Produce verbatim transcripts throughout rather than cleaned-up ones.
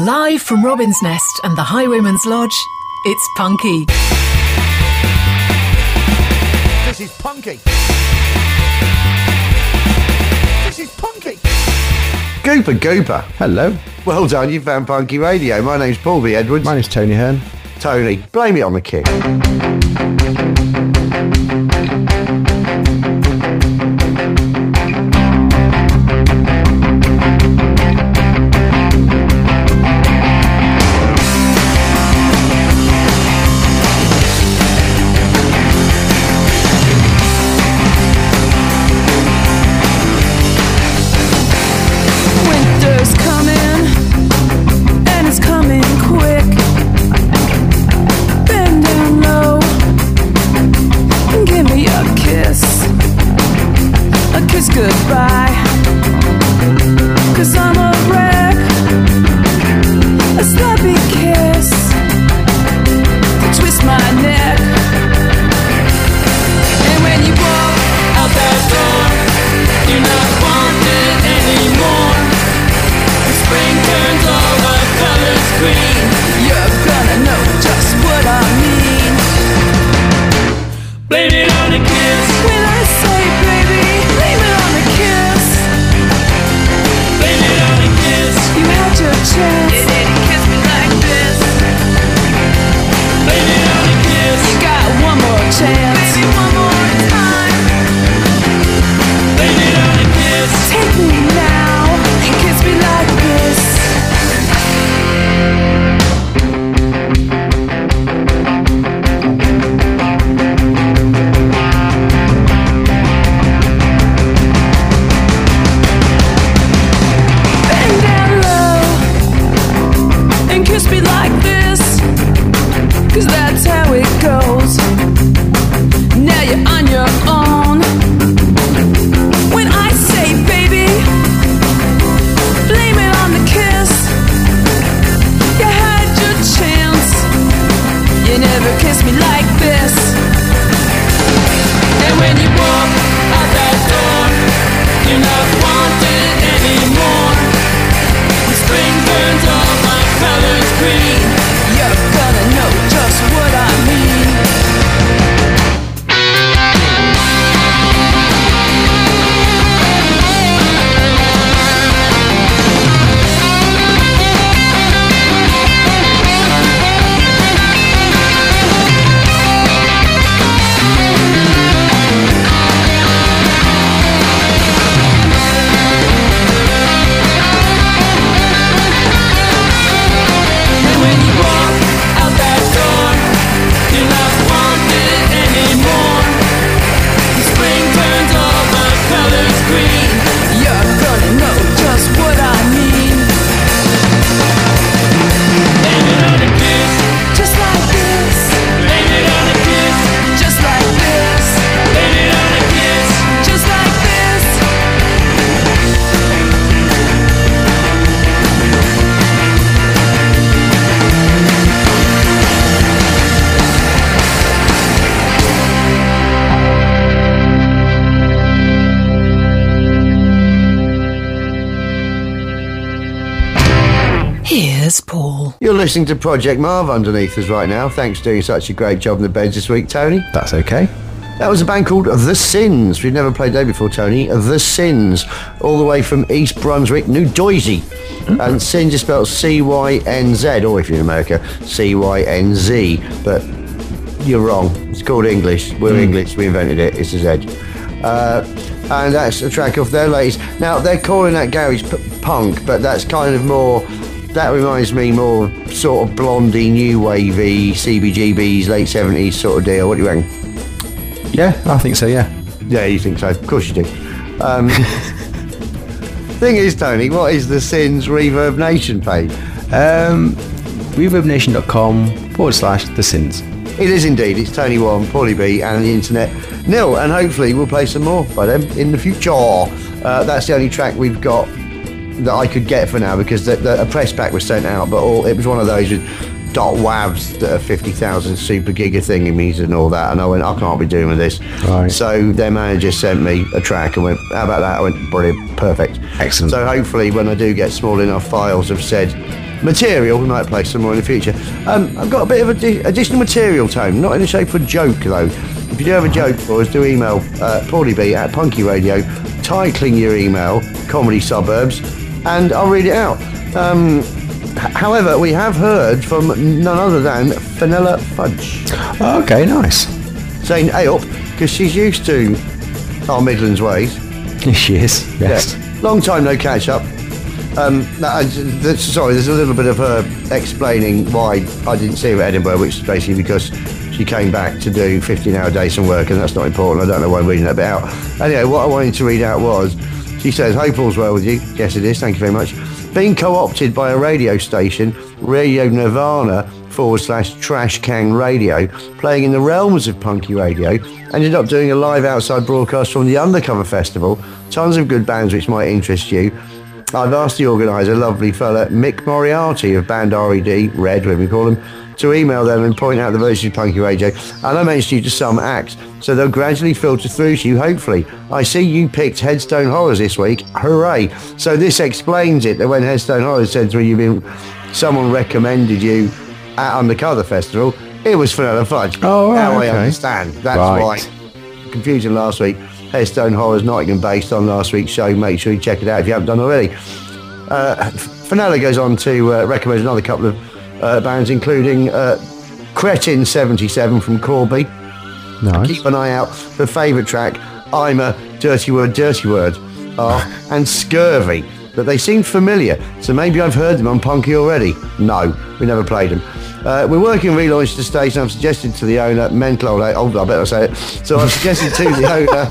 Live from Robin's Nest and the Highwayman's Lodge, it's Punky. This is Punky. This is Punky. Gooper Gooper. Hello. Well done, you found Punky Radio. My name's Paul B. Edwards. My name's Tony Hearn. Tony, blame it on the kick. Goodbye, 'cause I'm a wreck. A sloppy kiss to twist my neck. And when you walk out that door, you're not wanted anymore. The spring turns all the colors green. You're gonna know just what I mean. Blame it on a kiss. When I say baby, blame it on a kiss. Blame it on a kiss. You had your chance. You didn't kiss me like this. Blame it on a kiss. You got one more chance. Maybe one more time. Blame it on a kiss. Take me now and kiss me like this. Kiss me like this, 'cause that's how it goes. Now you're on your own. When I say baby, blame it on the kiss. You had your chance. You never kissed me like this. And when you walk out that door, you're not wanted anymore. The spring burns all my colors green. You're gonna know just what I mean. Here's Paul. You're listening to Project Marv underneath us right now. Thanks for doing such a great job in the beds this week, Tony. That's okay. That was a band called The Sins. We've never played that before, Tony. The Sins, all the way from East Brunswick, New Jersey. Mm-hmm. And Sins is spelled C Y N Z, or if you're in America, C Y N Z. But you're wrong. It's called English. We're mm. English. We invented it. It's a Z. Uh, and that's a track off their latest. Now, they're calling that garage p- punk, but that's kind of more... That reminds me more sort of blondie, new wavy, C B G B's, late seventies sort of deal. What do you reckon? Yeah, I think so, yeah. Yeah, you think so. Of course you do. Um, thing is, Tony, what is the Sins Reverb Nation page? Um, reverbnation.com forward slash the Sins. It is indeed. It's Tony One, Paulie B, and the internet nil. And hopefully we'll play some more by them in the future. Uh, that's the only track we've got that I could get for now, because the, the, a press pack was sent out, but all it was one of those with dot wavs that are fifty thousand super giga thingamies and all that, and I went, I can't be doing with this. Right. So their manager sent me a track and went, how about that? I went, brilliant, perfect. Excellent. So hopefully when I do get small enough files of said material. We might play some more in the future. Um, I've got a bit of addi- additional material, Tone, not in the shape of a joke, though. If you do have a joke for us, do email uh, paulieb at Punky Radio, titling your email, Comedy Suburbs, and I'll read it out. Um, h- however, we have heard from none other than Fenella Fudge, Okay, nice. saying, hey up, because she's used to our Midlands ways. She is, yes. Yeah. Long time no catch up. Um, no, I, th- sorry, there's a little bit of her explaining why I didn't see her at Edinburgh, which is basically because she came back to do fifteen hour days and work, and that's not important. I don't know why I'm reading that bit out. Anyway, what I wanted to read out was, she says, hope all's well with you. Yes, it is. Thank you very much. Being co-opted by a radio station, Radio Nirvana forward slash Trash Can Radio, playing in the realms of punky radio, ended up doing a live outside broadcast from the Undercover Festival. Tons of good bands which might interest you. I've asked the organiser, lovely fella Mick Moriarty of band R E D, Red, whatever we call them, to email them and point out the virtues of punky radio, and I mentioned you to some acts, so they'll gradually filter through to you, hopefully. I see you picked Headstone Horrors this week, hooray. So this explains it, that when Headstone Horrors said to me, you've been, someone recommended you at Undercover Festival, it was Fenella Fudge. Oh, right, now okay. I understand. That's Right. why. Confusion last week. Headstone Horrors Nottingham based on last week's show. Make sure you check it out if you haven't done already. Uh, Fenella goes on to uh, recommend another couple of uh, bands, including uh, Cretin seventy-seven from Corby. Nice. Keep an eye out for favourite track, I'm a Dirty Word, Dirty Word, uh, and Scurvy. But they seem familiar, so maybe I've heard them on Punky already. No, we never played them. Uh, we're working on relaunch the station. I've suggested to the owner, mental old, oh, I better say it. So I've suggested to the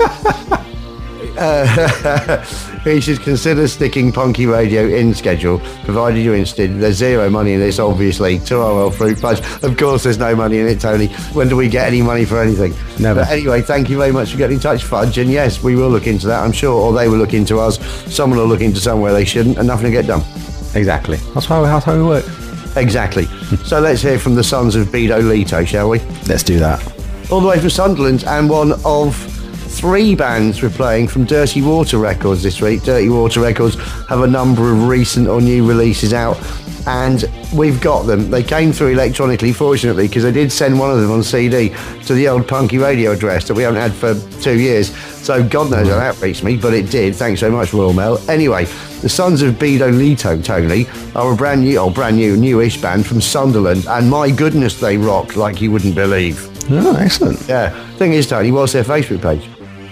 owner, uh, he should consider sticking Punky Radio in schedule, provided you're interested. There's zero money in this, obviously. To our old fruit fudge. Of course, there's no money in it, Tony. When do we get any money for anything? Never. But anyway, thank you very much for getting in touch, Fudge. And yes, we will look into that, I'm sure. Or they will look into us. Someone will look into somewhere they shouldn't, and nothing will get done. Exactly. That's how, that's how we work. Exactly. So let's hear from the sons of Bido Lito, shall we? Let's do that. All the way from Sunderland, and one of three bands we're playing from Dirty Water Records this week. Dirty Water Records have a number of recent or new releases out, and we've got them. They came through electronically, fortunately, because they did send one of them on C D to the old Punky Radio address that we haven't had for two years. So God knows how that reached me, but it did. Thanks so much, Royal Mail. Anyway, the Sons of Bido Lito, Tony, are a brand new, or brand new, newish band from Sunderland, and my goodness, they rock like you wouldn't believe. Oh, excellent. Yeah. Thing is, Tony, what's their Facebook page?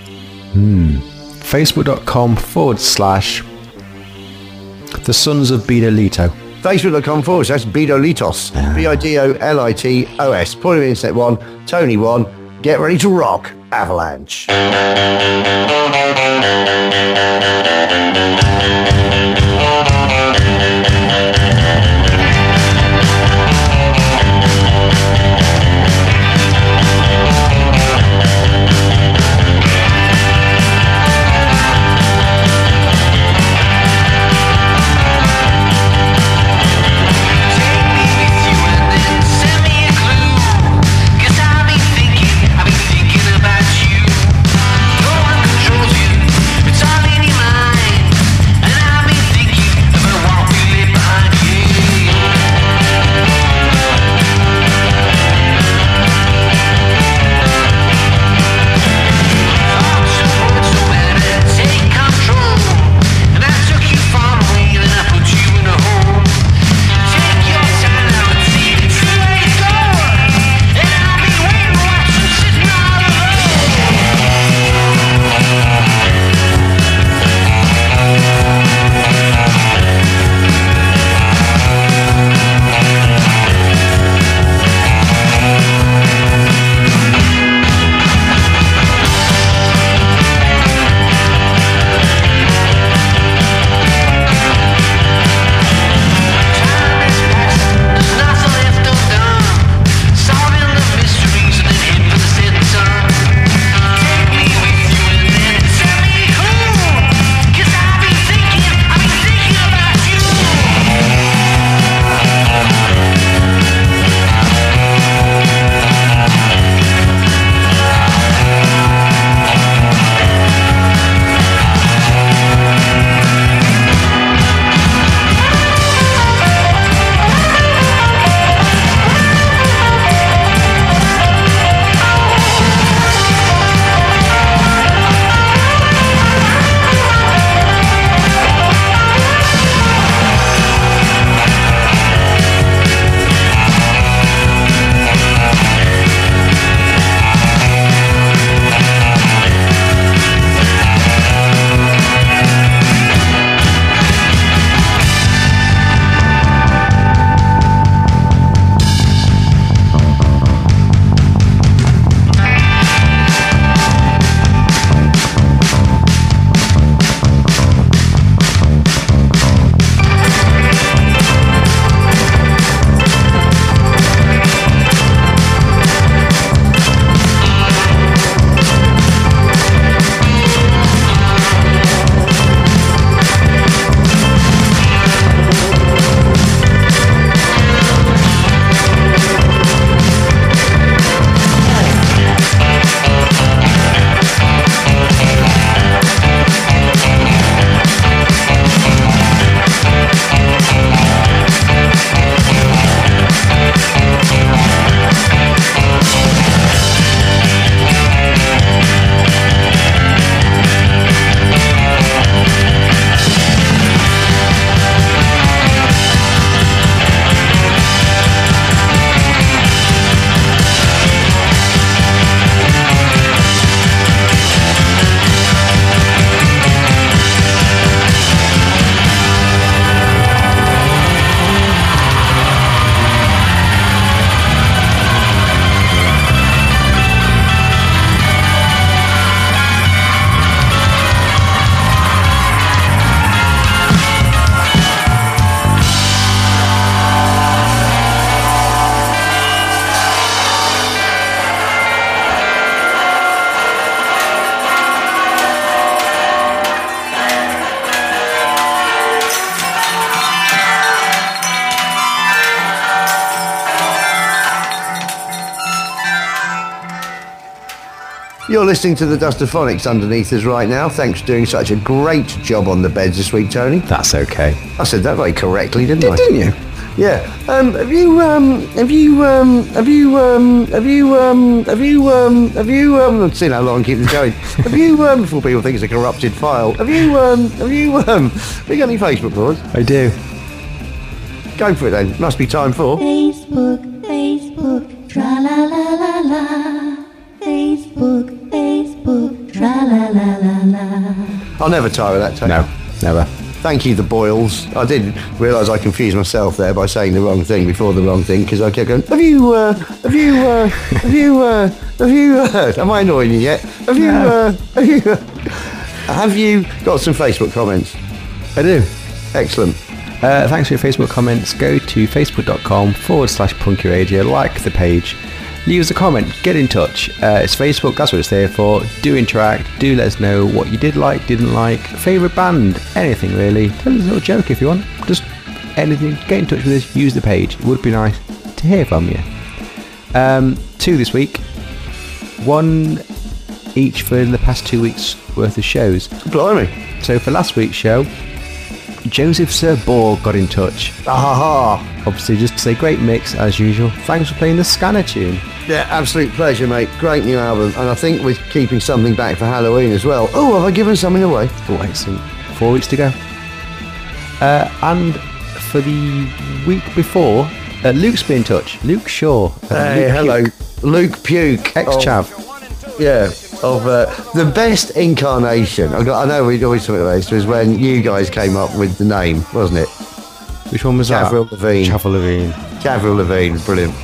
Facebook.com forward slash The Sons of Bidolito. Facebook.com forward slash Bidolitos. B I D O L I T O S. Point of Internet one, Tony one. Get ready to rock, Avalanche. About you, no one controls you. It's all in your mind. You're listening to the Dustophonics underneath us right now. Thanks for doing such a great job on the beds this week, Tony. That's okay. I said that very correctly, didn't I? Didn't you? Yeah. Um, have you, um, have you, um, have you, um, have you, um, have you, um, have you, um, let's see how long I keep this going. Have you, um, before people think it's a corrupted file, have you, um, have you, um, have you got any Facebook followers? I do. Go for it then. Must be time for. Facebook, Facebook, tra la la la la. Facebook, Facebook, tra la la la la. I'll never tire of that, Tony. No, never. Thank you, the Boyles. I did realise I confused myself there by saying the wrong thing before the wrong thing because I kept going, have you, uh, have you, uh, have you, uh, have you, uh, am I annoying you yet? Have you, No. uh, have you, uh, have you got some Facebook comments? I do. Excellent. Uh, thanks for your Facebook comments. Go to facebook.com forward slash punky radio. Like the page. Leave us a comment. Get in touch. Uh, it's Facebook. That's what it's there for. Do interact. Do let us know what you did like, didn't like. Favourite band. Anything really. Tell us a little joke if you want. Just anything. Get in touch with us. Use the page. It would be nice to hear from you. Um, two this week. One each for the past two weeks worth of shows. Blimey. So for last week's show, Joseph Sir Borg got in touch. Ah, Obviously, just to say great mix as usual. Thanks for playing the Scanner tune. yeah, absolute pleasure, mate. Great new album. And I think we're keeping something back for Halloween as well. Oh, have I given something away? Oh, excellent. Four weeks to go. Uh, and for the week before, uh, Luke's been in touch. Luke Shaw. Uh, Hey, Luke hello. Puke, Luke Puke. Ex-chav. Yeah, of uh, the best incarnation. I, got, I know we always talk about this, was when you guys came up with the name, wasn't it? Which one was that? Avril Lavigne. Avril Lavigne. Avril Lavigne, brilliant.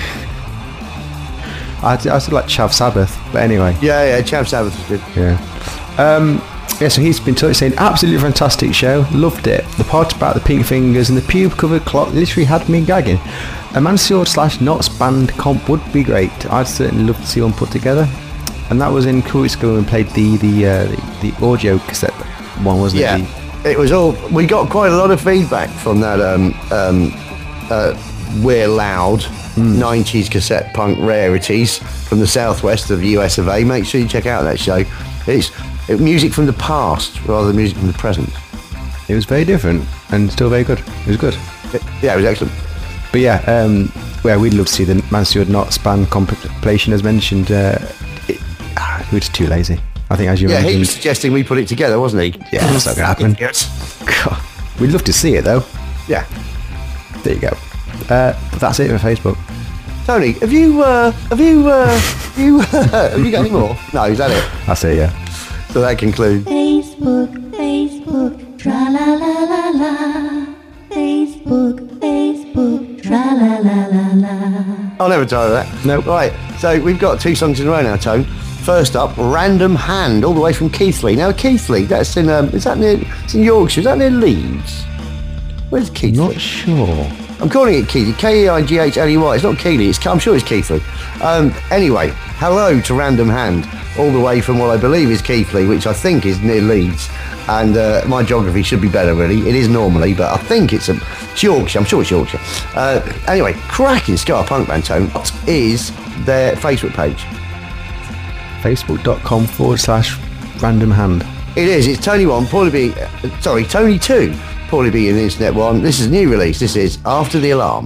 I, I said like Chav Sabbath, but anyway. Yeah, yeah, Chav Sabbath was good. Yeah. Um, yeah, so he's been in touch saying, absolutely fantastic show, loved it. The part about the pink fingers and the pube-covered clock literally had me gagging. A Mansfield slash Knots band comp would be great. I'd certainly love to see one put together. And that was in two weeks ago when we played the the, uh, the the audio cassette one, wasn't Yeah, it? it was all. We got quite a lot of feedback from that. Um, um, uh, We're Loud nineties cassette punk rarities from the southwest of the U S of A. Make sure you check out that show. It's it, music from the past rather than music from the present. It was very different and still very good. It was good. It, yeah, it was excellent. But yeah, um, well, we'd love to see the Mansfield Knots band compilation as mentioned. Uh, it, ah, we were just too lazy. I think as you Yeah, mentioned. he was suggesting we put it together, wasn't he? Yeah, that's not going to happen. Yes. God, we'd love to see it though. Yeah. There you go. Uh, but that's it for Facebook. Tony, have you, uh, have you, uh, have you, uh, have you got any more? No, is that it? That's it, yeah. So that concludes. Facebook, Facebook, tra la la la la. Facebook, Facebook, tra la la la la. I'll never tire of that. Nope. Right, so we've got two songs in a row now, Tone. First up, Random Hand, all the way from Keighley. Now, Keighley, that's in, um, is that near, it's in Yorkshire, is that near Leeds? Where's Keighley? Not sure. I'm calling it Keighley, K E I G H L E Y. It's not Keighley, it's, I'm sure it's Keighley. Um, anyway, hello to Random Hand, all the way from what I believe is Keighley, which I think is near Leeds. And uh, my geography should be better, really. It is normally, but I think it's, a, it's Yorkshire. I'm sure it's Yorkshire. Uh, anyway, cracking ska punk band, Tone. What is their Facebook page? Facebook.com forward slash random hand. It is. It's Tony one, Paulie B. Uh, sorry, Tony two, Paulie B and Internet one. This is new release. This is After the Alarm.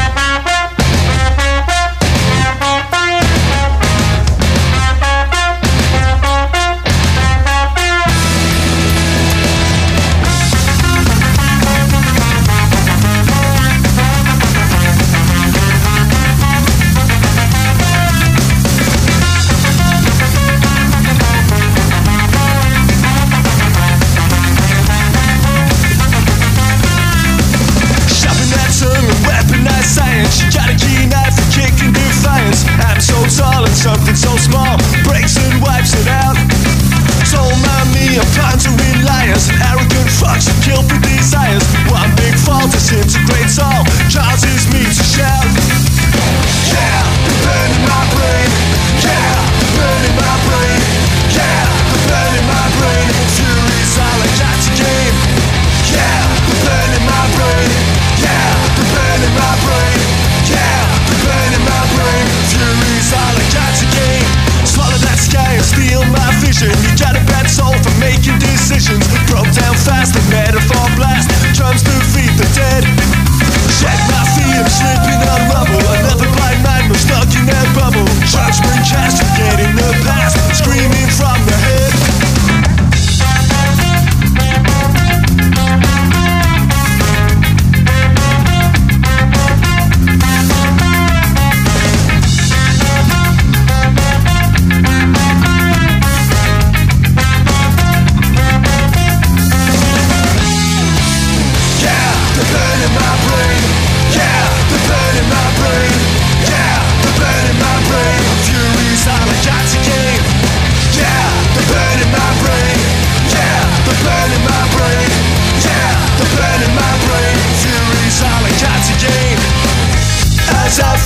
Something so small breaks and wipes it out. Told my me of conjuring liars and arrogant fucks who kill for desires. One big fault disintegrates all, causes me to shout. Yeah, the burn in my brain. Yeah, the burn in my brain. Yeah, the burn in my brain. Fury's all I got to gain. Yeah, the burn in my brain. Yeah, the burn in my brain. Yeah, the burn in my brain. Fury's all I got to gain. Swallow that sky and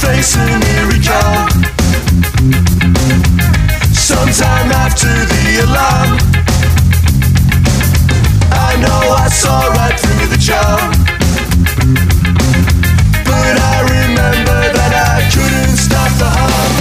facing me recall. Sometime after the alarm, I know I saw right through the charm, but I remember that I couldn't stop the harm.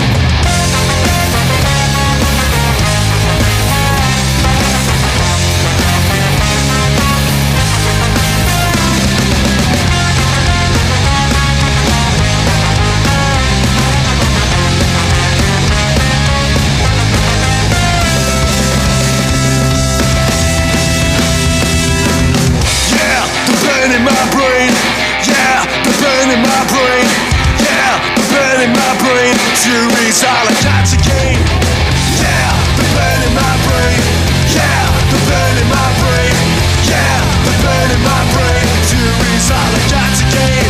In my brain, yeah, the burn in my brain, yeah, the burn in my brain, fury's all I got to gain. Yeah, the burn in my brain, yeah, the burn in my brain, yeah, the burn in my brain, fury's all I got to gain.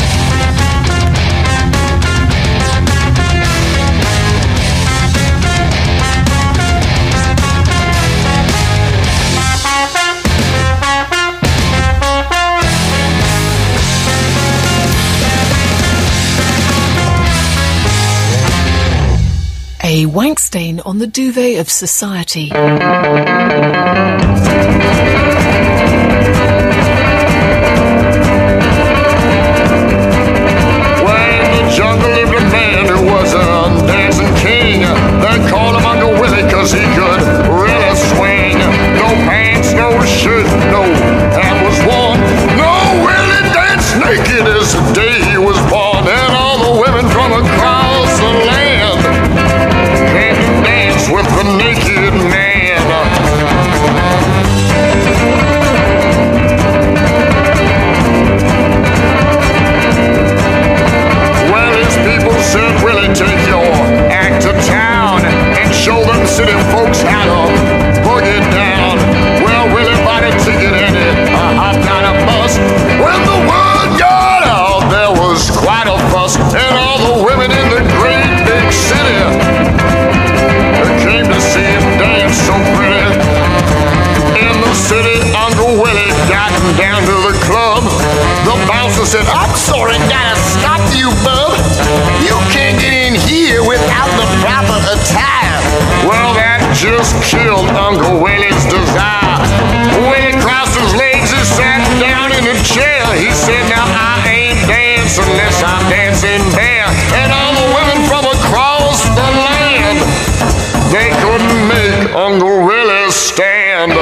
A wank stain on the duvet of society. When in the jungle lived a man who was a dancing king. They called him Uncle Willie cause he could really swing. No pants, no shirt, no hat was worn. No, Willie danced naked as the day he was born. And all the women from across the land with the naked man. Well, his people said, Willie, take your act to town and show them city folks how to boogie down. Well, Willie bought a ticket and it uh, hopped on a bus. When the word got out, there was quite a fuss, and all the women in the great big city came to see him dance so pretty. In the city, Uncle Willie got him down to the club. The bouncer said, I'm sorry, gotta stop you, bub. You can't get in here without the proper attire. Well, that just killed Uncle Willie's desire. Willie crossed his legs and sat down in a chair. He said, now I ain't dancing unless I'm dancing bare. And all the women from across the land, they couldn't make Uncle Willie stand.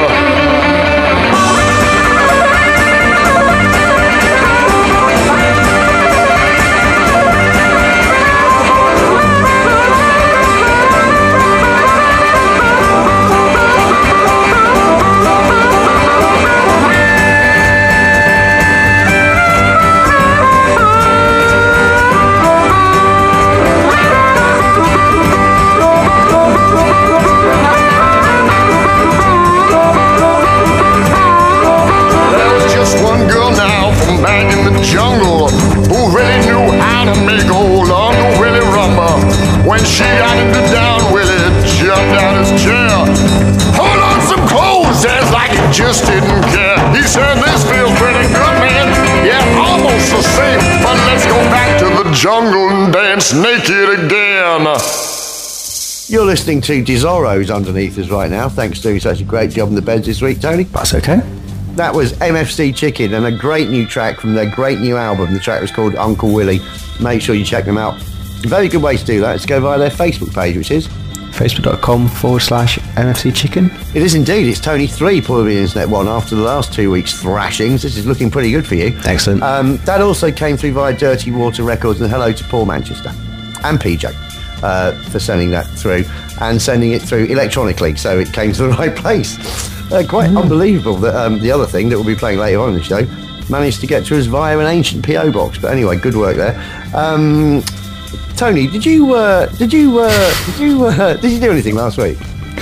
Jungle, who really knew how to make old Uncle Willie rumble. When she got him to down, Willie jumped out his chair. Hold on some clothes, dance like he just didn't care. He said, this feels pretty good, man. Yeah, almost the same, but let's go back to the jungle and dance naked again. You're listening to Desoros underneath us right now. Thanks for doing such a great job in the beds this week, Tony. That's okay. That was M F C Chicken and a great new track from their great new album. The track was called Uncle Willie. Make sure you check them out. A very good way to do that is to go via their Facebook page, which is facebook.com forward slash MFC Chicken. It is indeed. It's Tony three, probably the Internet one, after the last two weeks' thrashings. This is looking pretty good for you. Excellent. Um, that also came through via Dirty Water Records, and hello to Paul Manchester and P J uh, for sending that through and sending it through electronically, so it came to the right place. Uh, quite mm. unbelievable that um, the other thing that we'll be playing later on in the show managed to get to us via an ancient P O box. But anyway, good work there. Um, Tony, did you uh, did you uh, did you uh, did you do anything last week?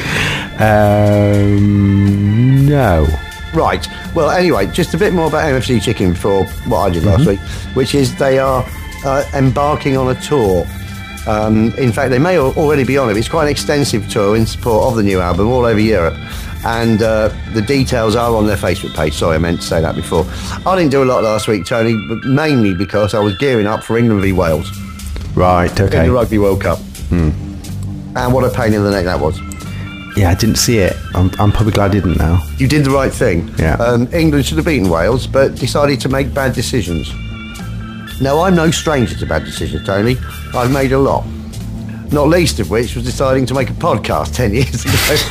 Um, no. Right. Well, anyway, just a bit more about M F C Chicken before what I did last mm-hmm. week, which is they are uh, embarking on a tour. Um, in fact, they may already be on it. It's quite an extensive tour in support of the new album all over Europe. And uh, the details are on their Facebook page. Sorry, I meant to say that before. I didn't do a lot last week, Tony, but mainly because I was gearing up for England v Wales. Right, in okay. the Rugby World Cup. Hmm. And what a pain in the neck that was. Yeah, I didn't see it. I'm, I'm probably glad I didn't now. You did the right thing. Yeah. Um, England should have beaten Wales, but decided to make bad decisions. Now, I'm no stranger to bad decisions, Tony. I've made a lot. Not least of which was deciding to make a podcast ten years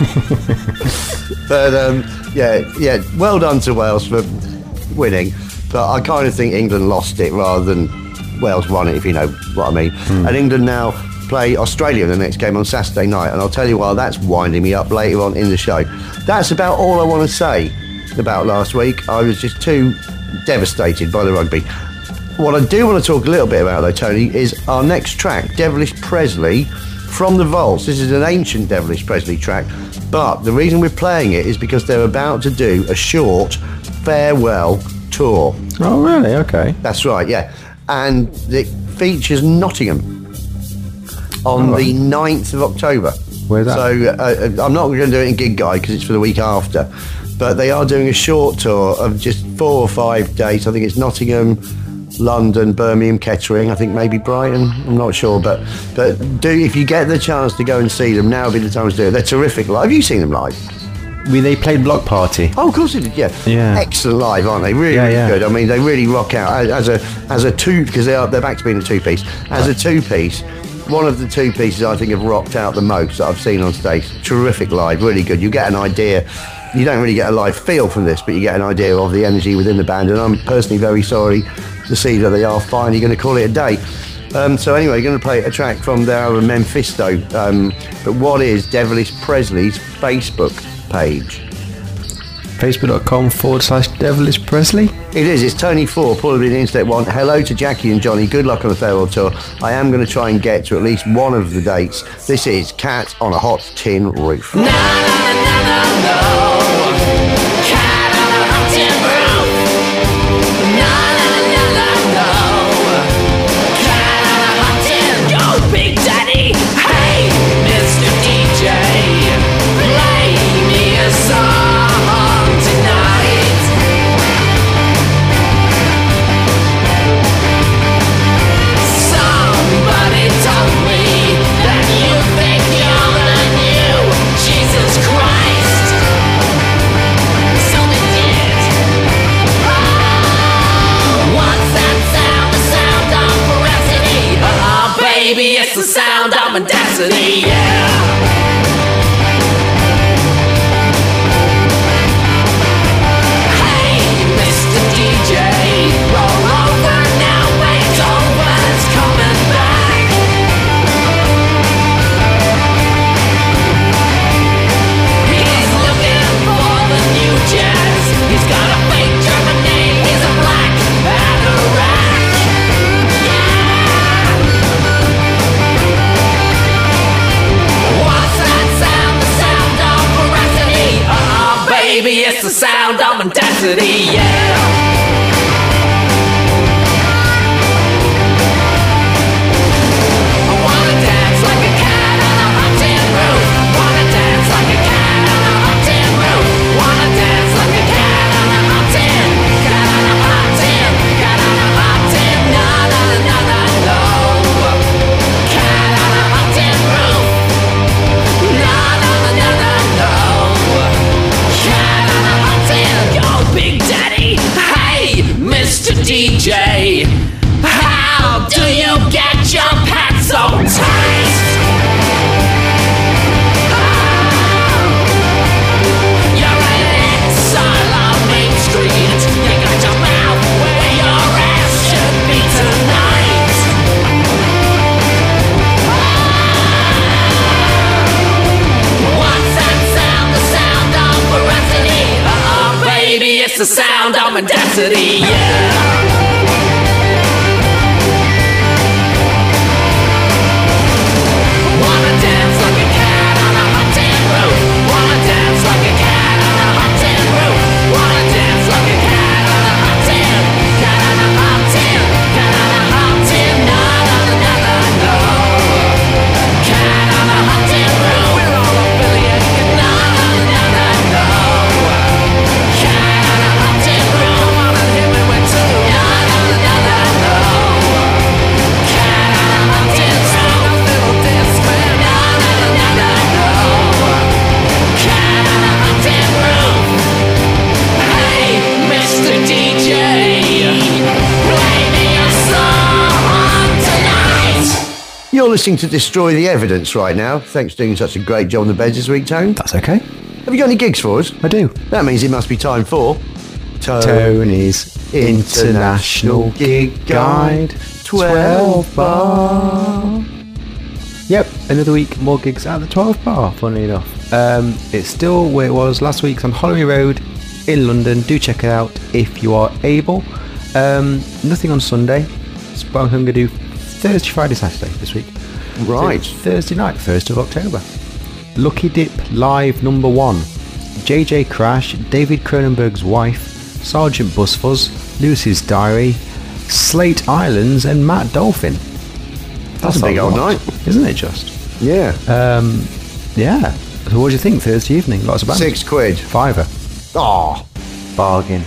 ago. But, um, yeah, yeah, well done to Wales for winning. But I kind of think England lost it rather than Wales won it, if you know what I mean. Hmm. And England now play Australia in the next game on Saturday night, and I'll tell you why that's winding me up later on in the show. That's about all I want to say about last week. I was just too devastated by the rugby. What I do want to talk a little bit about, though, Tony, is our next track, Devilish Presley from the Vaults. This is an ancient Devilish Presley track, but the reason we're playing it is because they're about to do a short farewell tour. Oh, really? Okay. That's right, yeah. And it features Nottingham on Oh. the ninth of October. Where's that? So uh, I'm not going to do it in Gig Guide because it's for the week after. But they are doing a short tour of just four or five dates. I think it's Nottingham, London, Birmingham, Kettering. I think maybe Brighton. I'm not sure. But but do if you get the chance to go and see them, now would be the time to do it. They're terrific live. Have you seen them live? We, they played Block Party. Oh, of course they did. Yeah, Yeah. excellent live, aren't they? Really, Yeah, really yeah. good. I mean, they really rock out as, as a as a two because they are they're back to being a two piece. As a two piece, one of the two pieces I think have rocked out the most that I've seen on stage. Terrific live, really good. You get an idea. You don't really get a live feel from this, but you get an idea of the energy within the band. And I'm personally very sorry to see that they are finally going to call it a day. Um, so anyway, going to play a track from their album Mephisto. Um, but what is Devilish Presley's Facebook page? Facebook.com forward slash Devilish Presley. It is. It's Tony Four, Paul of the Internet One. Hello to Jackie and Johnny. Good luck on the farewell tour. I am going to try and get to at least one of the dates. This is Cat on a Hot Tin Roof. Na na na na no, cat on a hot tin roof. Na na na na no, cat on a hot tin. Yo, Big Daddy, hey, Mister D J, play me a song tonight. Somebody told me that you think you're the new Jesus Christ. So they did. Oh, what's that sound? The sound of veracity. Oh, baby, it's the sound of mendacity. Yeah. Hey, Mister D J, roll over now. Beethoven's coming back. He's looking for the new jazz. He's got a fake German name. He's a black anorak. Yeah. What's that sound? The sound of veracity. Oh, baby, it's the sound of mendacity. Yeah. I wanna dance like a cat on a hot tin roof. Wanna dance like a cat on a hot tin roof. Wanna dance like a cat on a hot tin. Cat on a hot tin. Cat on a hot tin. Na na na na no. Cat on a hot tin roof. Na na na na na no. Cat on a hot tin. Yo, Big Daddy. Hey, Mister D J. How do you get your pet so tight? You're an exile on Main Street. You got your mouth where your ass should be tonight. What's that sound? The sound of veracity. Oh, baby, it's the sound of mendacity. Yeah. Wanna dance like a cat on a hot tin roof. Wanna dance like a cat on a hot tin roof. Wanna dance like a cat on a hot tin. Cat on a hot tin. Cat on a hot tin. Na na na na na no. Cat on a hot tin roof. We're all affiliated. Na na na na no. Cat on a hot tin roof. I wanna hear me with two. listening to Destroy the Evidence right now. Thanks for doing such a great job on the beds this week, Tone. That's okay. Have you got any gigs for us? I do. That means it must be time for Tony's International Gig Guide. twelve bar. Yep, another week, more gigs at the twelve bar, funnily enough. Um, it's still where it was last week. It's on Holloway Road in London. Do check it out if you are able. Um, nothing on Sunday. But I'm going to do Thursday, Friday, Saturday this week. Right. So Thursday night, first of October. Lucky Dip Live number one. J J Crash, David Cronenberg's Wife, Sergeant Busfuzz, Lucy's Diary, Slate Islands, and Matt Dolphin. That's a big old night. Isn't it just? Yeah. Um, yeah. So what do you think Thursday evening? Lots of bands. Six quid. Fiver. Oh, Bargain.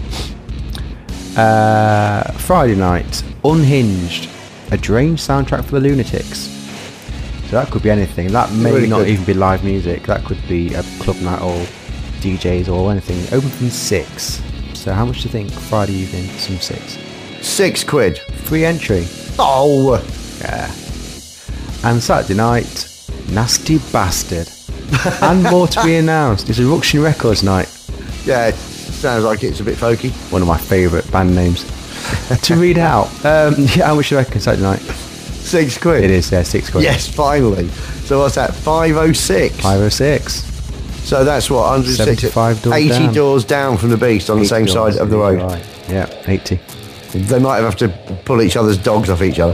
Uh, Friday night, Unhinged, a deranged soundtrack for the Lunatics. So that could be anything. That may really not could. even be live music. That could be a club night or D Js or anything. Open from six. So how much do you think Friday evening? Some six. six quid. Free entry. Oh, Yeah. And Saturday night, Nasty Bastard. And more to be announced. It's a Ruction Records night. yeah. Sounds like it's a bit folky. One of my favourite band names. To read out. Um, yeah, how much do you reckon Saturday night? Six quid. It is, yeah, six quid. Yes, finally. So what's that? Five oh six. five oh six. So that's what, one hundred six, seventy-five doors eighty down. doors down from the Beast on the same side of the road. Right. Yeah, eighty. They might have to pull each other's dogs off each other.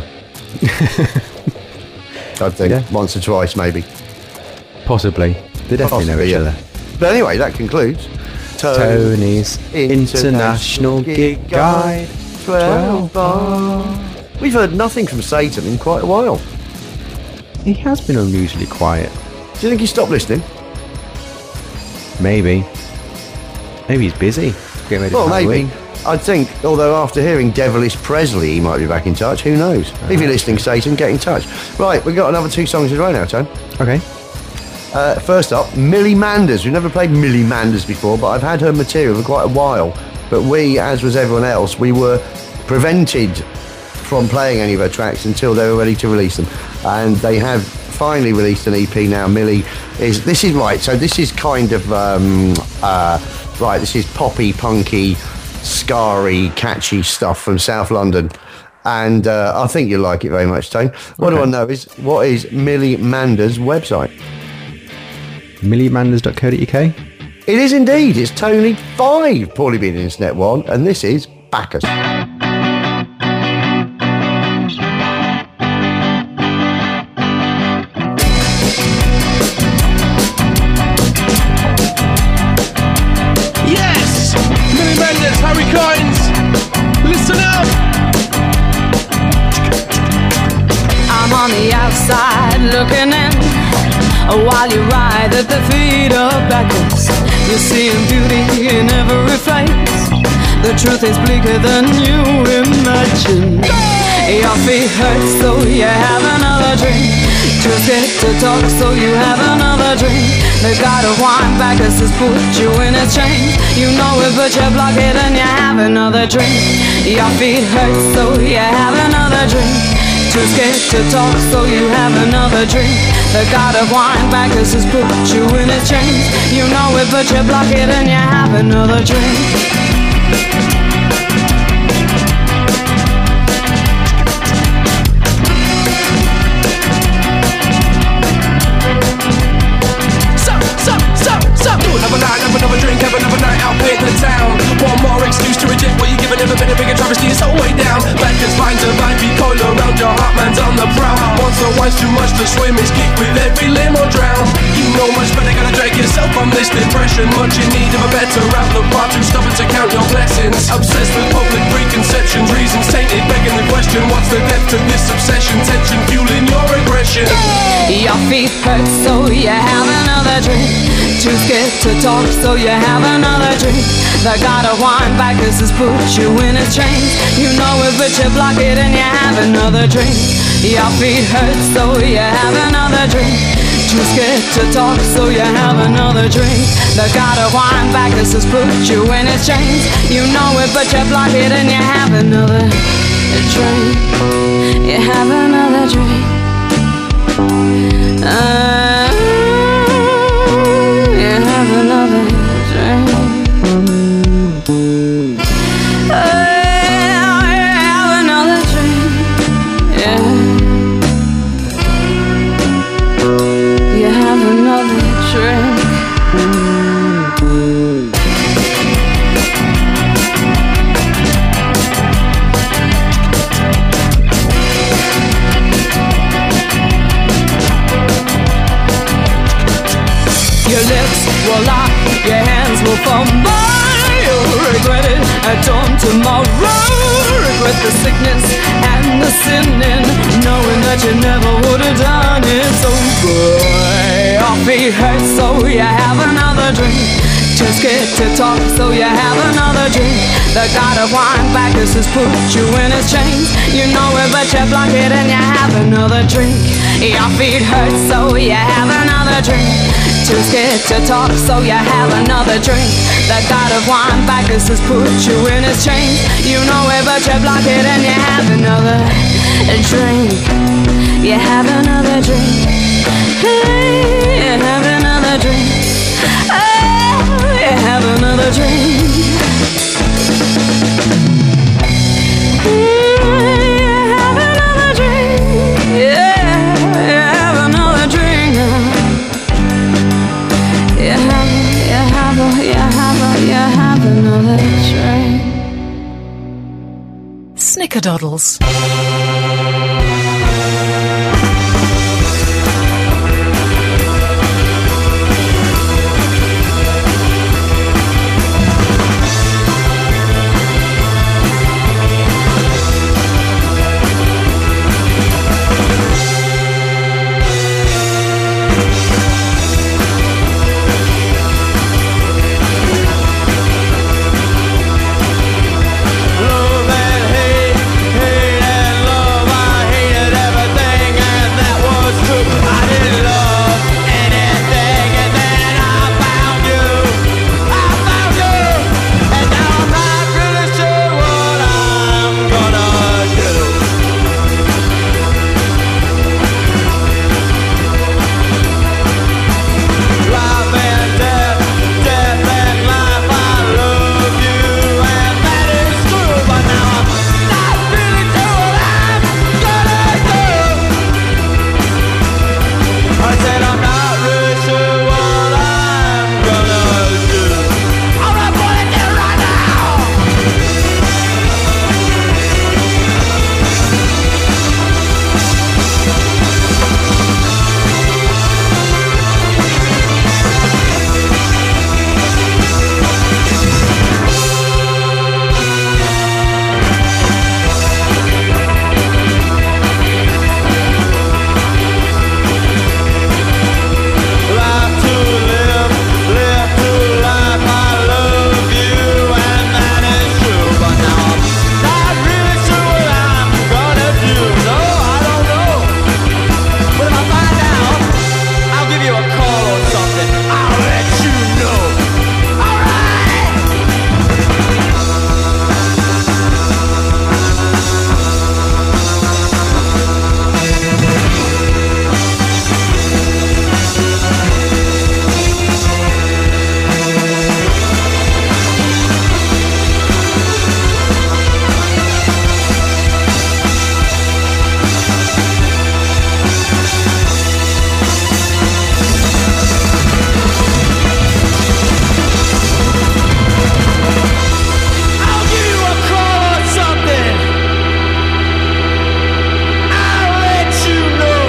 I think Yeah. once or twice, maybe. Possibly. They definitely know Possibly, each yeah. other. But anyway, that concludes Tony's International Gig Guide. twelve bar. We've heard nothing from Satan in quite a while. He has been unusually quiet. Do you think he stopped listening? Maybe. Maybe he's busy. Getting ready Well, for maybe. Halloween. I think, although after hearing Devilish Presley, he might be back in touch. Who knows? If you're listening, Satan, get in touch. Right, we've got another two songs in a row now, Tone. Okay. Uh, first up, Millie Manders. We've never played Millie Manders before, but I've had her material for quite a while. But we, as was everyone else, we were prevented from playing any of her tracks until they were ready to release them. And they have finally released an E P now. Millie is... This is right, so this is kind of... Um, uh, right, this is poppy, punky, scarry, catchy stuff from South London. And uh, I think you'll like it very much, Tone. What Okay. do I know is, what is Millie Manders' website? millie manders dot co dot uk. It is indeed. It's Tony five, Paulie being Internet one, and this is Bacchus. Yes! Millie Manders, Harry Coins! Listen up! I'm on the outside looking in, while you ride at the feet of Bacchus. You're seeing beauty in every face. The truth is bleaker than you imagine. Your feet hurt, so you have another drink. Too scared to talk, so you have another drink. The god of wine, Bacchus has put you in a chain. You know it, but you block it and you have another drink. Your feet hurt, so you have another drink. Too scared to talk, so you have another drink. The god of wine, Bacchus has put you in a chain. You know it, but you block it and you have another drink. Sup, sup, sup, sup! Have a night, have another drink, have another night out in the town. One more excuse to reject what you're given, never been a bigger travesty, it's all way down. Bacchus finds a vibe, be coil around your heart, man's on the prowl. Once or wine's too much to swim, is kick with every limb or drown. You know much better, gotta drag yourself from this depression. Much in need of a better outlook, far too stubborn to count your blessings. Obsessed with public preconceptions, reasons tainted, begging the question. What's the depth of this obsession? Tension fueling your aggression. Your feet hurt, so you have another drink. Too scared to talk, so you have another drink. The god of wine, Bacchus has put you in a chain. You know it, but you block it and you have another drink. Your feet hurt, so you have another drink. Too scared to talk, so you have another drink. The god of wine, Bacchus has put you in his chains. You know it, but you block it and you have another drink. You have another drink. Uh, you have another drink. Uh, you have another drink. Yeah. You have another drink. Your lips will lock, your hands will fumble. You'll regret it at dawn tomorrow. Regret the sickness and the sinning, knowing that you never would have done it. So boy, your feet hurt, so you have another drink. Too scared to talk, so you have another drink. The god of wine Bacchus has put you in his chains. You know it, but you block it and you have another drink. Your feet hurt, so you have another drink. Too scared to talk, so you have another drink. The god of wine Bacchus has put you in his chains. You know it, but you block it and you have another drink. You have another drink. Hey, you have another drink. Oh, you have another drink. Mm, you have another drink. Yeah, you have another drink. You have, you have, a, you have, a, you have another drink. Snickerdoddles. Love and hate, hate and love. I hated everything, and that was true. I didn't love anything, and then I found you. I found you, and now I'm not really sure what I'm gonna do. Life and death, death and life. I love you, and that is true. But now I'm not really sure what I'm gonna do. I said I'm not really sure what I'm gonna do. I'm not putting it right now. Life to live, live to life. I love you, and that is true. But now I'm not really sure what I'm gonna do. No, I don't know. But if I find out, I'll give you a call or something. I'll let you know. All right. I'll give you a call or something. I'll let you know.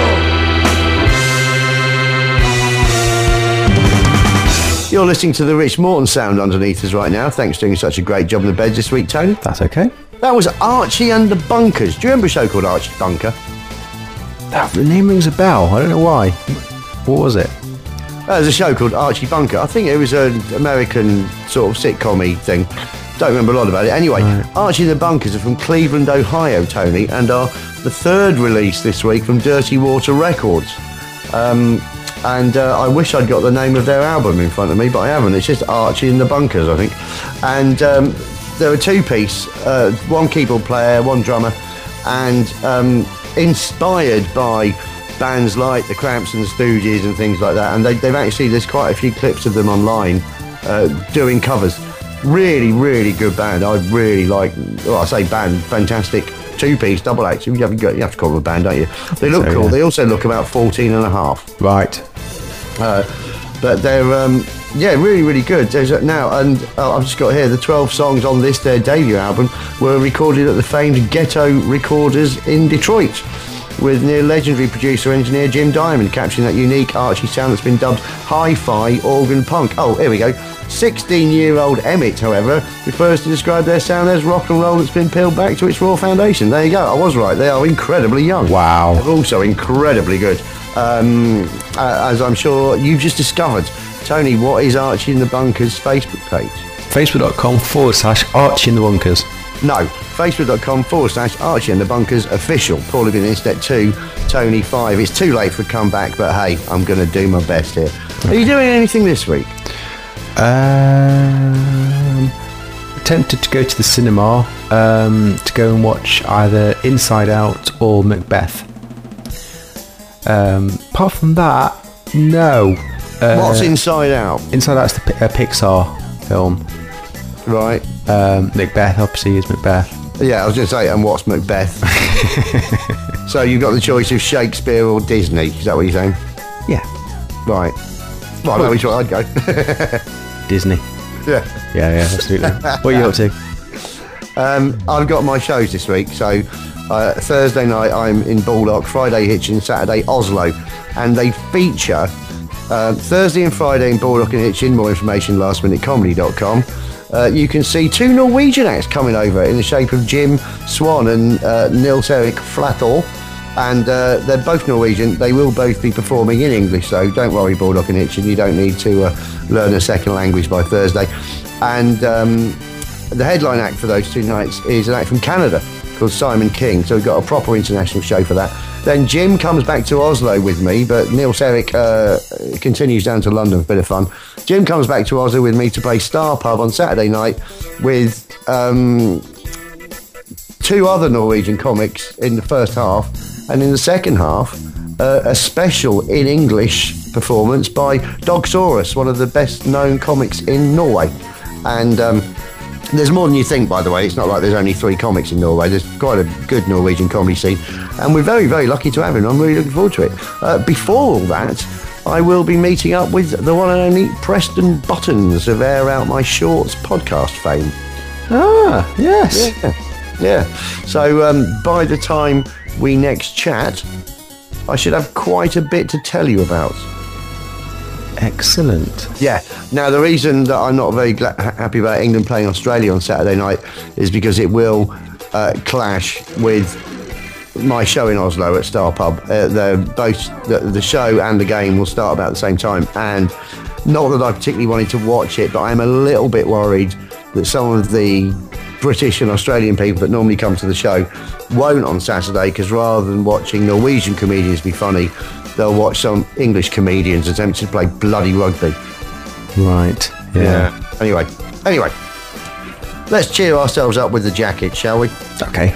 You're listening to the Rich Morton sound underneath us right now. Thanks for doing such a great job in the bed this week, Tony. That's okay. That was Archie and the Bunkers. Do you remember a show called Archie Bunker? That, the name rings a bell. I don't know why. What was it? There was a show called Archie Bunker. I think it was an American sort of sitcom-y thing. Don't remember a lot about it. Anyway, Right. Archie and the Bunkers are from Cleveland, Ohio, Tony, and are the third release this week from Dirty Water Records. Um, and uh, I wish I'd got the name of their album in front of me, but I haven't. It's just Archie and the Bunkers, I think. And um, they're a two-piece, uh, one keyboard player, one drummer, and um, inspired by bands like the Cramps and the Stooges and things like that. And they, they've actually, there's quite a few clips of them online uh, doing covers. Really, really good band. I really like, well, I say band, fantastic two-piece, double act. You have, to go, you have to call them a band, don't you? They look So, cool. yeah. They also look about fourteen and a half. Right. Uh, but they're, um, yeah, really, really good. There's a, now, and uh, I've just got here, the twelve songs on this, their debut album, were recorded at the famed Ghetto Recorders in Detroit, with near legendary producer engineer Jim Diamond capturing that unique Archie sound that's been dubbed hi-fi organ punk. Oh, here we go. sixteen-year-old Emmett, however, prefers to describe their sound as rock and roll that's been peeled back to its raw foundation. There you go. I was right. They are incredibly young. Wow. They're also incredibly good. Um, uh, as I'm sure you've just discovered. Tony, what is Archie in the Bunkers Facebook page? Facebook.com forward slash Archie in the Bunkers. No, Facebook.com forward slash Archie and the Bunkers official. Paulie been Internet two, Tony five. It's too late for a comeback, but hey, I'm going to do my best here. Are you doing anything this week? Um, tempted to go to the cinema um, to go and watch either Inside Out or Macbeth. Um, apart from that, no. Uh, What's Inside Out? Inside Out's the Pi- uh, Pixar film. Right. Um, Macbeth, obviously, is Macbeth. Yeah, I was going to say, and what's Macbeth? So you've got the choice of Shakespeare or Disney. Is that what you're saying? Yeah. Right. Well, I know which one I'd go. Disney. Yeah. Yeah, yeah, absolutely. What are you up to? Um, I've got my shows this week. So uh, Thursday night I'm in Baldock, Friday Hitchin, Saturday Oslo, and they feature uh, Thursday and Friday in Baldock and Hitchin. More information last minute comedy dot com. Uh, you can see two Norwegian acts coming over in the shape of Jim Swan and uh, Nils Erik Flatall. And uh, they're both Norwegian. They will both be performing in English, so don't worry, Baldock and Hitchin. You don't need to uh, learn a second language by Thursday. And um, the headline act for those two nights is an act from Canada called Simon King. So we've got a proper international show for that. Then Jim comes back to Oslo with me, but Nils Erik uh, continues down to London for a bit of fun. Jim comes back to Oslo with me to play Star Pub on Saturday night with um, two other Norwegian comics in the first half. And in the second half, uh, a special in English performance by Dogsaurus, one of the best known comics in Norway. And um, there's more than you think, by the way. It's not like there's only three comics in Norway. There's quite a good Norwegian comedy scene. And we're very, very lucky to have him. I'm really looking forward to it. Uh, before all that, I will be meeting up with the one and only Preston Buttons of Air Out My Shorts podcast fame. Ah, yes. Yeah. Yeah. So um, by the time we next chat, I should have quite a bit to tell you about. Excellent. Yeah. Now, the reason that I'm not very gla- happy about England playing Australia on Saturday night is because it will uh, clash with my show in Oslo at Star Pub. Uh, they're both the, the show and the game will start about the same time, and not that I particularly wanted to watch it, but I'm a little bit worried that some of the British and Australian people that normally come to the show won't on Saturday, because rather than watching Norwegian comedians be funny, they'll watch some English comedians attempt to play bloody rugby. Right. Yeah. Yeah. Anyway, anyway, let's cheer ourselves up with the jacket, shall we? Okay.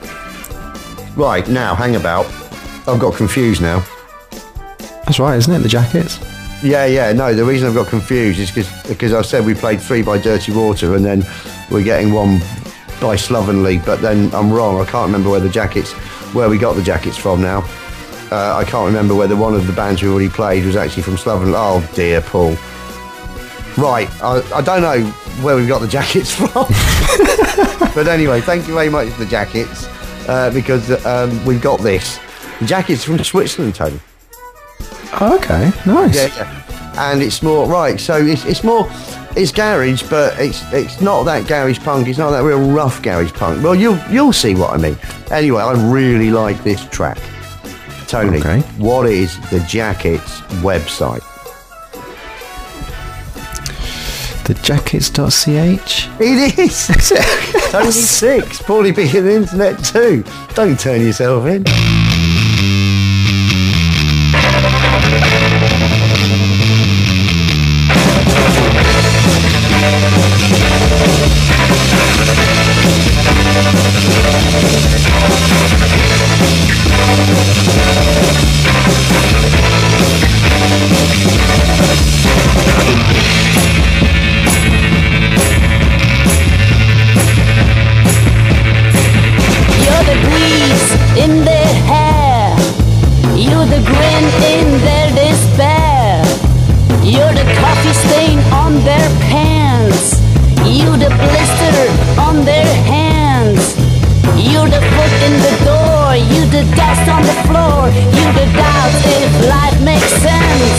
Right, now, hang about. I've got confused now. That's right, isn't it? The jackets. Yeah, yeah, no, the reason I've got confused is cause, because I've said we played three by Dirty Water and then we're getting one by Slovenly, but then I'm wrong. I can't remember where the jackets, where we got the jackets from now. Uh, I can't remember whether one of the bands we already played was actually from Slovenly. Oh dear, Paul. Right, I, I don't know where we got the jackets from. But anyway, thank you very much for the jackets, uh, because um, we've got this. The jackets from Switzerland, Tony. Oh, okay, nice. Yeah, yeah. And it's more, right, so it's, it's more, it's garage, but it's it's not that garage punk, it's not that real rough garage punk. Well, you'll, you'll see what I mean. Anyway, I really like this track. Tony, Okay. what is the Jackets website? The jackets.ch. It is! Tony six, Paulie B in the Internet two. Don't turn yourself in. on their hands. You're the foot in the door, you the dust on the floor, you the doubt if life makes sense.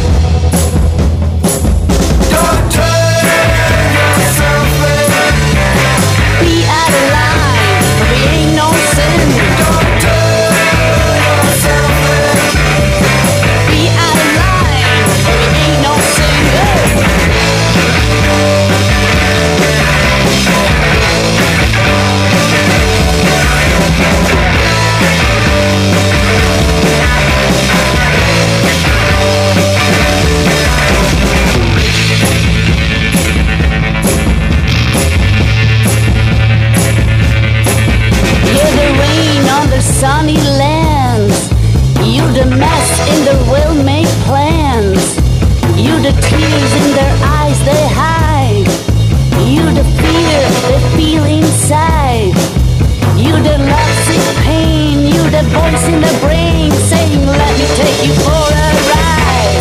Don't turn yourself in. Be out of line, we ain't no sin. Don't turn yourself in. Be out of line, we ain't no sin. Sunny lands, you the mess in their well-made plans. You the tears in their eyes they hide. You the fear they feel inside. You the lovesick pain. You the voice in the brain saying, let me take you for a ride.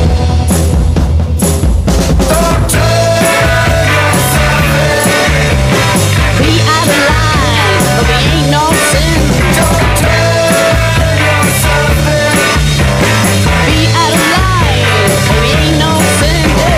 Don't turn yourself in. Be out of line, but we ain't no sin. Don't turn yourself in. Be out of line, but we ain't no sin.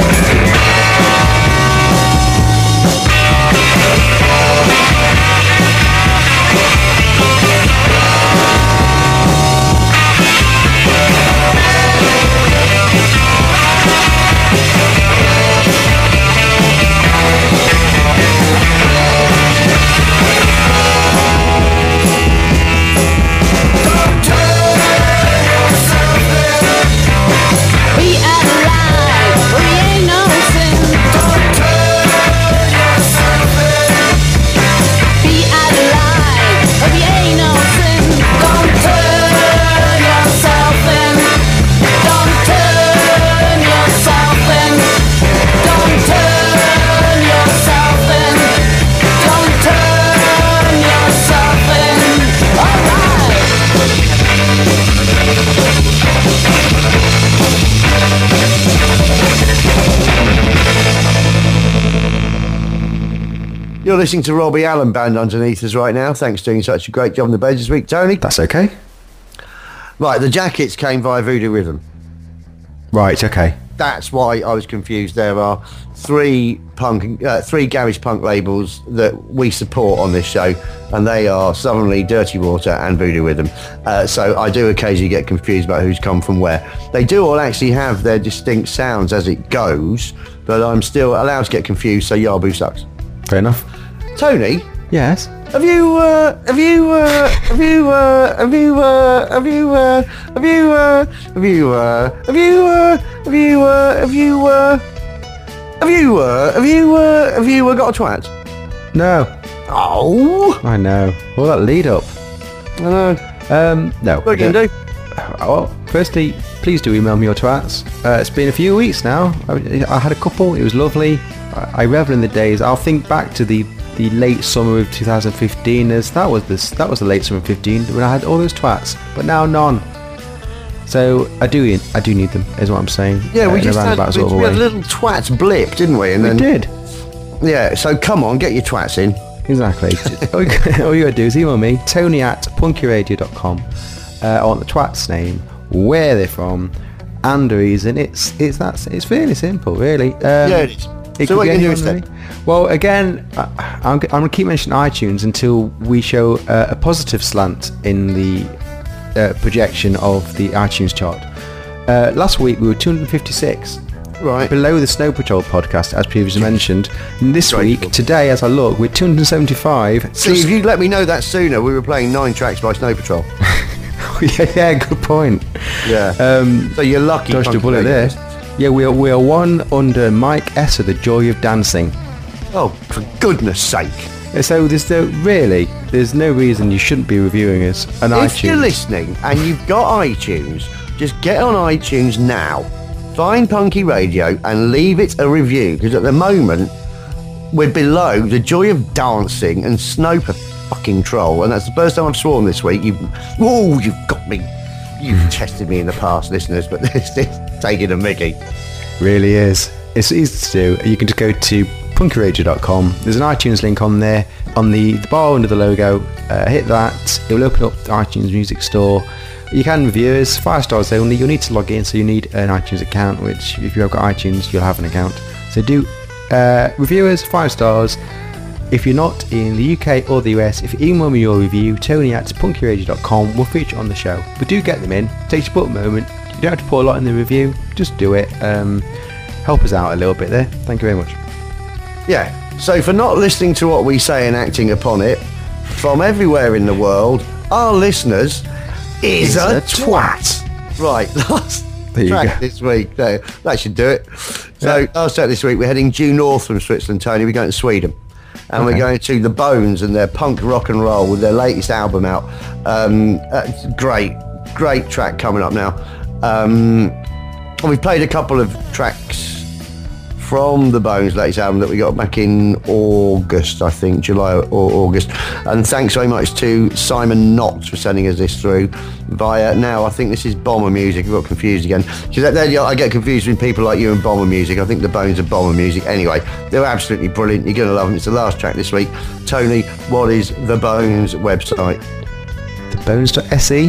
You're listening to Robbie Allen Band underneath us right now. Thanks for doing such a great job on the bed this week, Tony. That's okay. Right, the jackets came via Voodoo Rhythm. Right, okay. That's why I was confused. There are three punk, uh, three garage punk labels that we support on this show, and they are Suddenly, Dirty Water, and Voodoo Rhythm. Uh, so I do occasionally get confused about who's come from where. They do all actually have their distinct sounds as it goes, but I'm still allowed to get confused. So Yabu sucks. Fair enough. Tony. Yes. Have you, uh, have you, uh, have you, uh, have you, uh, have you, uh, have you, uh, have you, uh, have you, uh, have you, uh, have you, uh, have you, uh, have you, uh, have you, uh, got a twat? No. Oh. I know. All that lead up. I know. Um, no. What are you going to do? Well, firstly, please do email me your twats. Uh, it's been a few weeks now. I, I had a couple. It was lovely. I, I revel in the days. I'll think back to the the late summer of two thousand fifteen as that was this that was the late summer of fifteen when I had all those twats, but now none. So I do I do need them, is what I'm saying. Yeah, uh, we in just a had, roundabout we, sort of we way. had a little twats blip, didn't we? And We then did. Yeah. So come on, get your twats in. Exactly. all, you, all you gotta do is email me, Tony at punkyradio dot com. Uh, I want the twat's name, where they're from, and the reason. It's it's that it's fairly simple, really. Um, Yeah, it is. It So could what be you can do anyone, instead? really. Well, again, I, I'm, I'm going to keep mentioning iTunes until we show uh, a positive slant in the uh, projection of the iTunes chart. Uh, last week we were two hundred fifty-six, Right. below the Snow Patrol podcast, as previously mentioned. And this Great. week, today, as I look, we're two hundred seventy-five. See, if you let me know that sooner, we were playing nine tracks by Snow Patrol. yeah, yeah, good point. Yeah. Um, So you're lucky. dodged a Punky bullet Radio there. listeners. Yeah, we are, we are one under Mike Esser, The Joy of Dancing. Oh, for goodness sake. So there's no, really, there's no reason you shouldn't be reviewing us on If iTunes. you're listening and you've got iTunes, just get on iTunes now, find Punky Radio and leave it a review, because at the moment we're below The Joy of Dancing and Snow fucking Troll, and that's the first time I've sworn this week. You, oh, you've got me. You've tested me in the past, listeners, but this is taking a mickey. Really is. It's easy to do. You can just go to punky radio dot com. There's an iTunes link on there, on the, the bar under the logo. Uh, hit that, it will open up the iTunes Music Store. You can review us, five stars only. You'll need to log in, so you need an iTunes account, which if you have got iTunes, you'll have an account. So do uh, review us, five stars. If you're not in the U K or the U S, if you email me your review, Tony at punky radio dot com, we'll feature on the show. But do get them in. It takes you a moment. You don't have to put a lot in the review. Just do it. Um, help us out a little bit there. Thank you very much. Yeah. So for not listening to what we say and acting upon it, from everywhere in the world, our listeners is a, a twat. Right. Last there you track go. this week. No, that should do it. So yeah. Last track this week, we're heading due north from Switzerland, Tony. We're going to Sweden. And okay. We're going to The Bones and their punk rock and roll with their latest album out. Um, uh, great, great track coming up now. Um, and we've played a couple of tracks from The Bones' latest album that we got back in August, I think, July or August. And thanks very much to Simon Knott for sending us this through via, now I think this is Bomber Music. I got confused again. Because I get confused with people like you and Bomber Music. I think The Bones are Bomber Music. Anyway, they're absolutely brilliant. You're going to love them. It's the last track this week. Tony, what is The Bones website? the bones dot s e?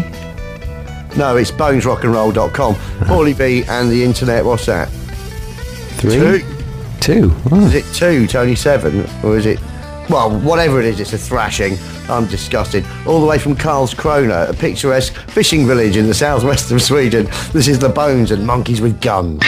No, it's bones rock and roll dot com. Paulie B and the internet, what's that? Three? Two. Two. Oh. Is it two, Tony Seven? Or is it... Well, whatever it is, it's a thrashing. I'm disgusted. All the way from Karlskrona, a picturesque fishing village in the southwest of Sweden. This is The Bones and Monkeys with Guns.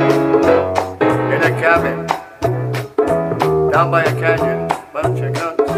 down by a canyon, bunch of guns.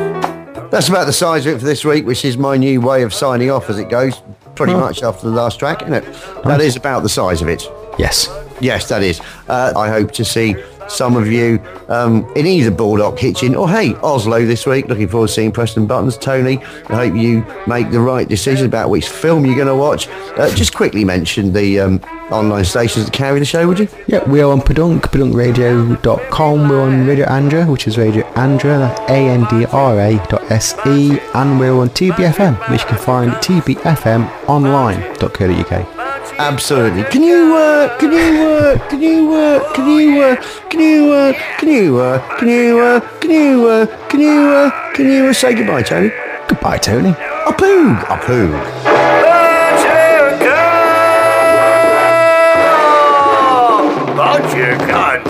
That's about the size of it for this week, which is my new way of signing off as it goes, pretty Oh. much after the last track, isn't it? That is about the size of it. Yes. Yes, that is. Uh, I hope to see some of you um, in either Baldock Kitchen or, hey, Oslo this week. Looking forward to seeing Preston Buttons. Tony, I hope you make the right decision about which film you're going to watch. Uh, just quickly mention the um, online stations that carry the show, would you? Yeah, we are on Padunk, padunk radio dot com. We're on Radio Andra, which is Radio Andra, that's A N D R A dot S E, and we're on T B F M, which you can find at t b f m online dot co dot u k. Absolutely. Can you, uh, can you, uh, can you, uh, can you, uh, can you, uh, can you, uh, can you, uh, can you, uh, can you, uh, can you uh, say goodbye, Tony? Goodbye, Tony. A poog, a poog. Bunch of cunts.